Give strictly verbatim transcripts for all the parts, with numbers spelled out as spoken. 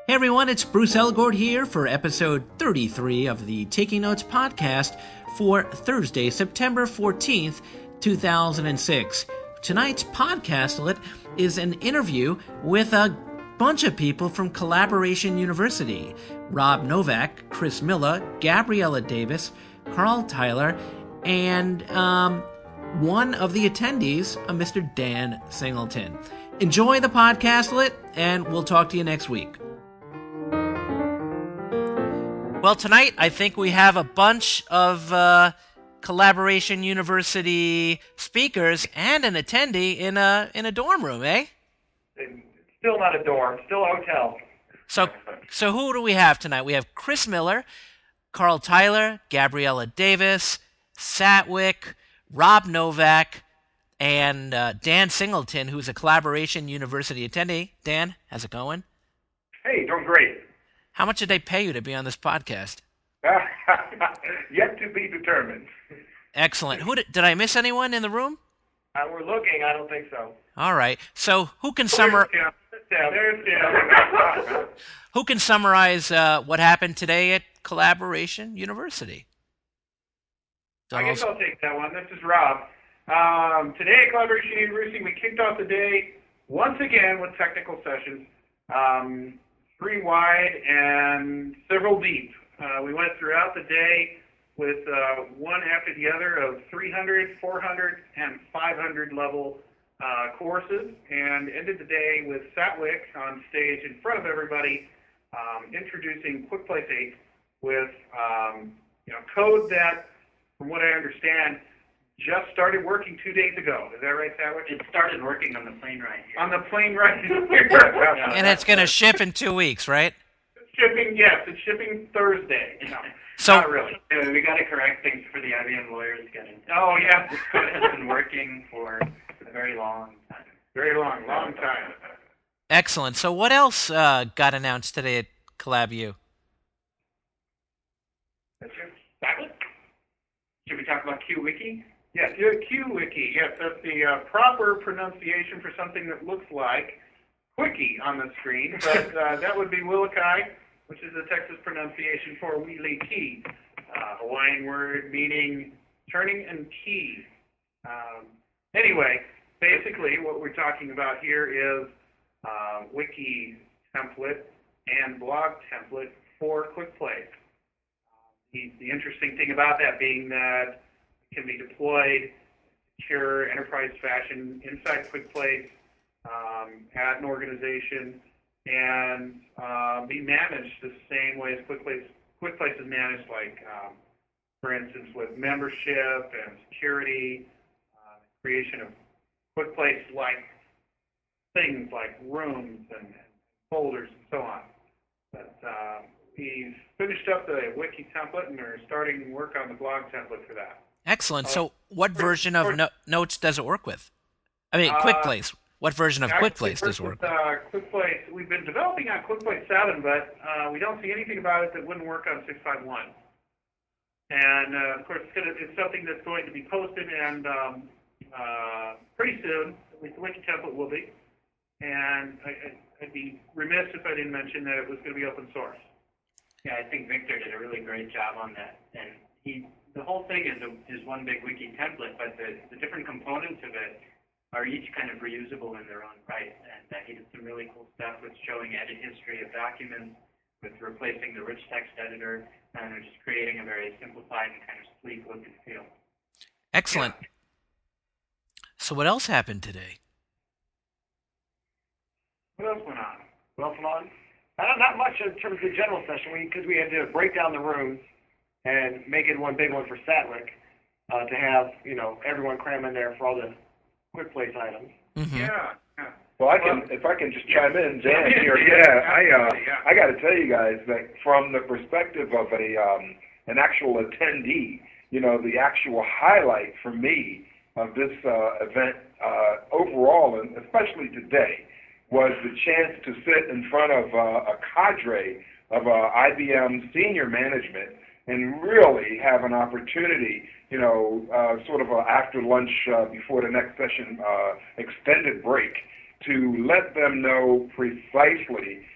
Hey everyone, it's Bruce Elgord here for episode thirty-three of the Taking Notes podcast for Thursday, September fourteenth, two thousand six. Tonight's podcast is an interview with a bunch of people from Collaboration University. Rob Novak, Chris Miller, Gabriella Davis, Carl Tyler, and um, one of the attendees, a Mister Dan Singleton. Enjoy the podcast, and we'll talk to you next week. Well, tonight I think we have a bunch of uh, Collaboration University speakers and an attendee in a in a dorm room, eh? It's still not a dorm, still a hotel. So, so who do we have tonight? We have Chris Miller, Carl Tyler, Gabriella Davis, Satwick, Rob Novak, and uh, Dan Singleton, who's a Collaboration University attendee. Dan, how's it going? Hey, doing great. How much did they pay you to be on this podcast? Yet to be determined. Excellent. Who did, did I miss anyone in the room? Uh, we're looking. I don't think so. All right. So who can summarize? There's Tim. Who can summarize uh, what happened today at Collaboration University? I guess I'll take that one. This is Rob. Um, today at Collaboration University, we kicked off the day once again with technical sessions. Um, Three wide and several deep. Uh, we went throughout the day with uh, one after the other of three hundred, four hundred, and five hundred level uh, courses, and ended the day with Satwick on stage in front of everybody, um, introducing QuickPlace eight with um, you know code that, from what I understand, just started working two days ago. Is that right, Satwick? It started working on the plane ride here. On the plane ride here. And it's going to ship in two weeks, right? It's shipping, yes. It's shipping Thursday. No, so, not really. Uh, we got to correct things for the I B M lawyers. Getting oh, yeah. This code has been working for a very long time. Very long, long time. Excellent. So what else uh, got announced today at CollabU? That's it. Satwick? Should we talk about QWiki? Yes, QWiki. Yes, that's the uh, proper pronunciation for something that looks like Quickie on the screen, but uh, that would be Willikai, which is the Texas pronunciation for Wheelie Key, uh, Hawaiian word meaning turning and key. Um, anyway, basically what we're talking about here is uh, wiki template and blog template for QuickPlace. Uh, the, the interesting thing about that being that can be deployed secure enterprise fashion inside QuickPlace um, at an organization and uh, be managed the same way as QuickPlace, QuickPlace is managed, like, um, for instance, with membership and security, uh, creation of QuickPlace-like things like rooms and, and folders and so on. But uh, we've finished up the wiki template and are starting work on the blog template for that. Excellent. So what version of no- Notes does it work with? I mean, QuickPlace. What version of QuickPlace does it work with? Uh, QuickPlace, we've been developing on QuickPlace seven, but uh, we don't see anything about it that wouldn't work on six point five one. And, uh, of course, it's, gonna, it's something that's going to be posted and um, uh, pretty soon, at least the wiki template will be. And I, I'd be remiss if I didn't mention that it was going to be open source. Yeah, I think Victor did a really great job on that. And he, the whole thing is a, is one big wiki template, but the, the different components of it are each kind of reusable in their own right. And uh, he did some really cool stuff with showing edit history of documents, with replacing the rich text editor, and just creating a very simplified and kind of sleek look and feel. Excellent. Yeah. So what else happened today? What else went on? What else went on? Uh, not much in terms of the general session, because we, we had to break down the rooms and make it one big one for Satwick uh, to have, you know, everyone cram in there for all the QuickPlace items. Mm-hmm. Yeah. yeah. Well, I can, if I can just chime in, Dan here. Yeah, I, uh, I got to tell you guys that from the perspective of a um, an actual attendee, you know, the actual highlight for me of this uh, event uh, overall, and especially today, was the chance to sit in front of uh, a cadre of uh, I B M senior management and really have an opportunity, you know, uh, sort of a after lunch uh, before the next session uh, extended break, to let them know precisely,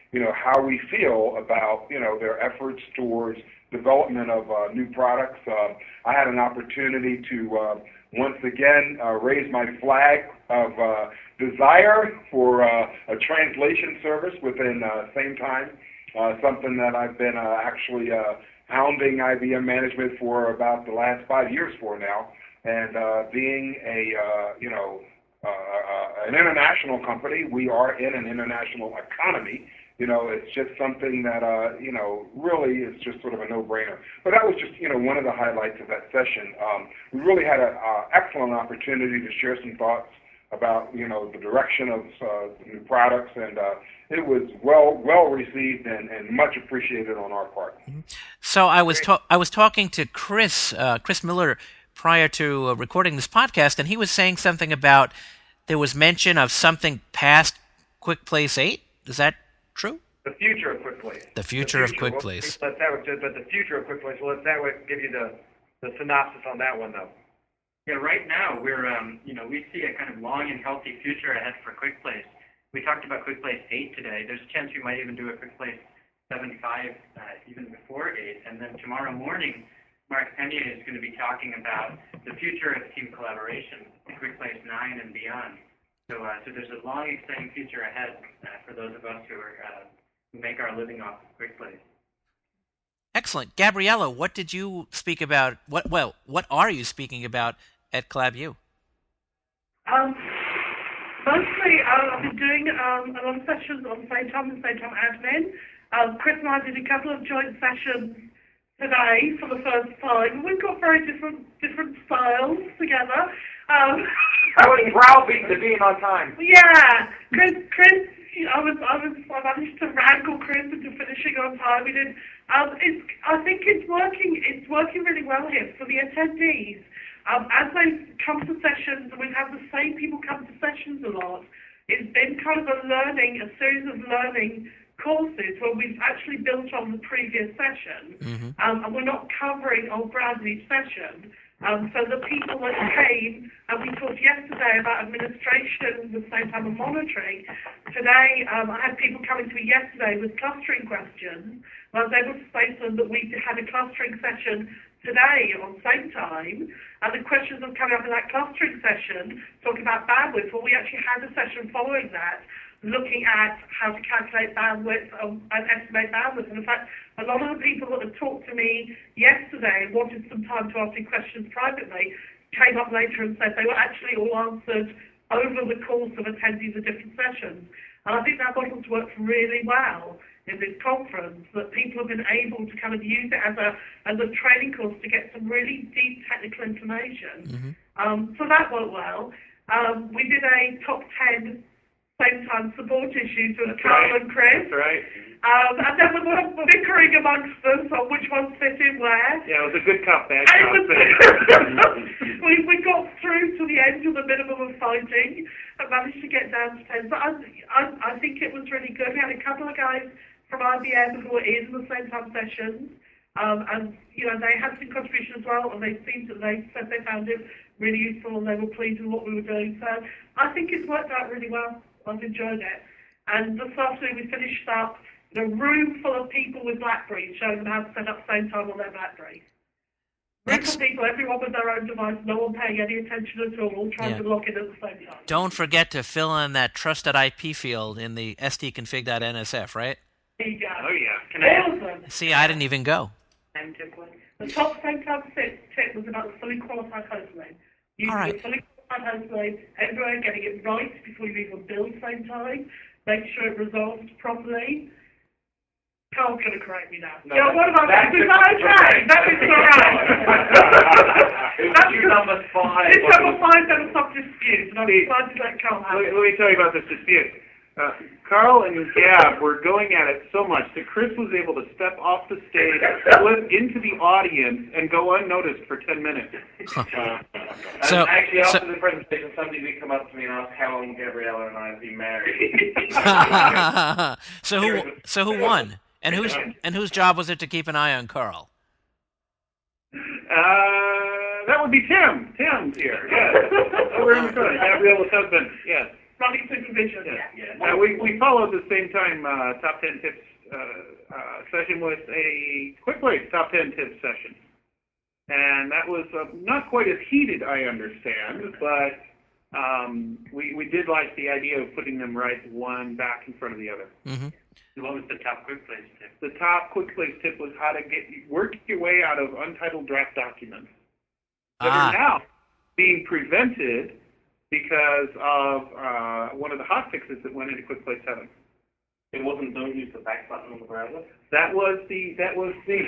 you know, how we feel about, you know, their efforts towards development of uh, new products. Uh, I had an opportunity to uh, once again uh, raise my flag of uh, desire for uh, a translation service within uh, Same Time, uh, something that I've been uh, actually uh, hounding I B M management for about the last five years for now. And uh, being a, uh, you know, uh, uh, an international company, we are in an international economy. You know, it's just something that, uh, you know, really is just sort of a no-brainer. But that was just, you know, one of the highlights of that session. Um, we really had an excellent opportunity to share some thoughts about, you know, the direction of uh, the new products, and uh, it was well well received and, and much appreciated on our part. So I was ta- I was talking to Chris uh, Chris Miller prior to uh, recording this podcast, and he was saying something about there was mention of something past Quick Place eight. Is that true? The future of Quick Place. The future, the future of Quick we'll, Place. Let that, but the future of Quick Place. Well, let that give you the the synopsis on that one, though. Yeah, right now we're, um, you know, we see a kind of long and healthy future ahead for Quick Place. We talked about Quick Place eight today. There's a chance we might even do a Quick Place seventy-five uh, even before eight. And then tomorrow morning, Mark Pena is going to be talking about the future of team collaboration, Quick Place nine and beyond. So, uh, so there's a long, exciting future ahead uh, for those of us who are uh, who make our living off of Quick Place. Excellent, Gabriella. What did you speak about? What well, what are you speaking about at ClabU? Um, mostly, uh, I've been doing um, a lot of sessions on Same Time and Same Time Admin. Um, Chris and I did a couple of joint sessions today for the first time. We've got very different different styles together. Um, I was browbeaten to being on time. Yeah, Chris, Chris, I was, I was, I managed to wrangle Chris into finishing on time. We did. Um, it's, I think it's working. It's working really well here for the attendees. Um, as they come to sessions, and we've had the same people come to sessions a lot, it's been kind of a learning, a series of learning courses where we've actually built on the previous session, mm-hmm. um, and we're not covering old ground each session. Um, so the people that came, and we talked yesterday about administration, the same time of monitoring. Today, um, I had people coming to me yesterday with clustering questions. I was able to say to them that we had a clustering session today on Same Time, and the questions that coming up in that clustering session, talking about bandwidth, well, we actually had a session following that, looking at how to calculate bandwidth um, and estimate bandwidth. And in fact, a lot of the people that had talked to me yesterday and wanted some time to ask me questions privately came up later and said they were actually all answered over the course of attending the different sessions. And I think that model's worked really well in this conference, that people have been able to kind of use it as a as a training course to get some really deep technical information. Mm-hmm. Um, so that worked well. Um, we did a top ten Same Time support issues with Carl right. and Chris. That's right. Um, and then we were bickering amongst us on which ones fit in where. Yeah, it was a good cup match. we, we got through to the end of the minimum of fighting and managed to get down to ten. But I, I, I think it was really good. We had a couple of guys from I B M who were in the Same Time sessions. Um, and, you know, they had some contribution as well, and they seemed that they said they found it really useful and they were pleased with what we were doing. So I think it's worked out really well. I've enjoyed it. And this afternoon we finished up in a room full of people with BlackBerries, showing them how to set up Same Time on their BlackBerry. Room full of people, everyone with their own device, no one paying any attention at all, all trying yeah. to log in at the same time. Don't forget to fill in that trust.ip field in the sdconfig dot N S F, right? There you go. Oh, yeah. Can I awesome. See, I didn't even go. The top Same Time tip was about the fully qualified host name. Using All right. the fully qualified host name everywhere, getting it right before you even build Same Time, make sure it resolves properly. Carl's going to correct me now. No, yeah, what about that? Is that okay? That is all right. That's your number five. It's number five, there was some dispute, and I'm glad to let Carl have let, it. let me tell you about this dispute. Uh, Carl and Gab were going at it so much that Chris was able to step off the stage, slip into the audience, and go unnoticed for ten minutes. Uh, so, actually, after so, the presentation, somebody did come up to me and ask how long Gabriella and I have been married. so who so who won? And whose and whose job was it to keep an eye on Carl? Uh, that would be Tim. Tim's here. Yes, over in the front. Gabriella's husband. Yes. running supervision. Yeah, yeah. Uh, we we followed the same time uh, top ten tips uh, uh, session with a quick place top ten tips session, and that was uh, not quite as heated, I understand, but um, we we did like the idea of putting them right one back in front of the other. Mm-hmm. What was the top quick place tip? The top quick place tip was how to get work your way out of untitled draft documents that Ah. are now being prevented because of uh, one of the hot fixes that went into Quick Play seven. It wasn't don't use the back button on the browser? That was the that was the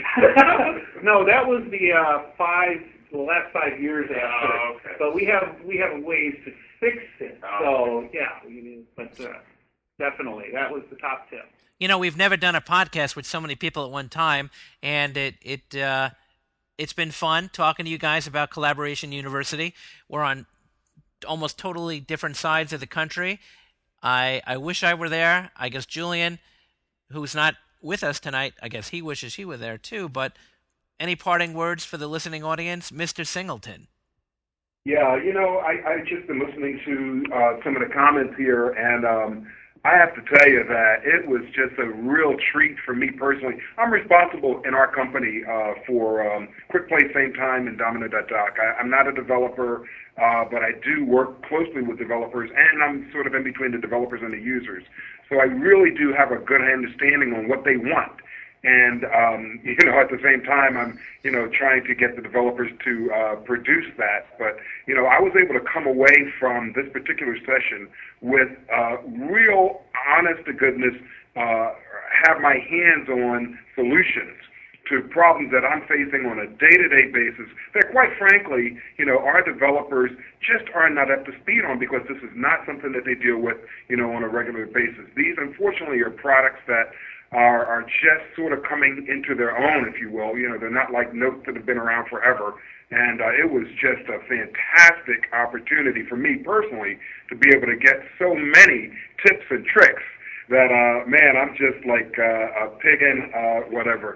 no that was the uh, five the last five years after. Oh, okay. But we have we have ways to fix it. Oh, so yeah, we, but uh, definitely that was the top tip. You know, we've never done a podcast with so many people at one time, and it it uh, it's been fun talking to you guys about Collaboration University. We're on almost totally different sides of the country. I I wish I were there. I guess Julian, who's not with us tonight, I guess he wishes he were there too. But any parting words for the listening audience, Mister Singleton? Yeah, you know, I, I've just been listening to uh, some of the comments here, and um, I have to tell you that it was just a real treat for me personally. I'm responsible in our company uh, for um, Quick Play, Same Time, and Domino dot doc. I, I'm not a developer, uh, but I do work closely with developers, and I'm sort of in between the developers and the users. So I really do have a good understanding on what they want. And, um, you know, at the same time, I'm, you know, trying to get the developers to uh, produce that. But, you know, I was able to come away from this particular session with uh, real, honest-to-goodness, uh, have my hands on solutions to problems that I'm facing on a day-to-day basis that, quite frankly, you know, our developers just are not up to speed on because this is not something that they deal with, you know, on a regular basis. These, unfortunately, are products that are, are just sort of coming into their own, if you will. You know, they're not like notes that have been around forever. And uh, it was just a fantastic opportunity for me personally to be able to get so many tips and tricks that, uh, man, I'm just like uh, a pig in uh, whatever.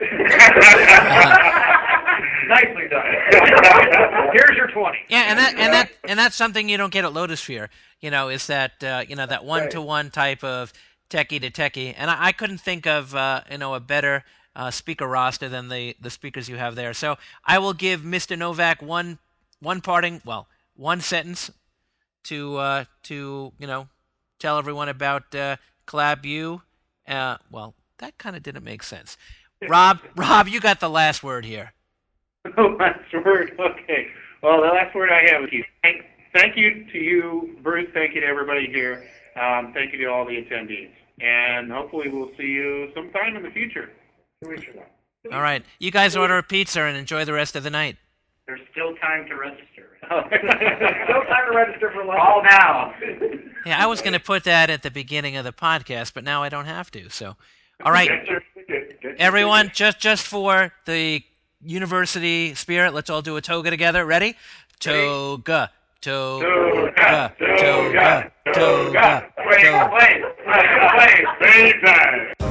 Nicely done. Here's your twenty. Yeah, and that and that and that's something you don't get at Lotusphere. You know, is that uh, you know that one-to-one type of techie to techie, and I, I couldn't think of uh, you know a better uh, speaker roster than the, the speakers you have there. So I will give Mister Novak one one parting, well, one sentence to uh, to you know tell everyone about uh, CollabU. Uh, well, that kind of didn't make sense. Rob, Rob, you got the last word here. Oh, last word. Okay. Well, the last word I have is you. Thank, thank you to you, Bruce. Thank you to everybody here. Um, thank you to all the attendees. And hopefully we'll see you sometime in the future. All right. You guys order a pizza and enjoy the rest of the night. There's still time to register. Still time to register for lunch. All now. Yeah, I was going to put that at the beginning of the podcast, but now I don't have to. So, all right, everyone, just just for the university spirit, let's all do a toga together. Ready? Toga, toga, toga, toga, toga. Wait, wait, wait, wait, wait, time.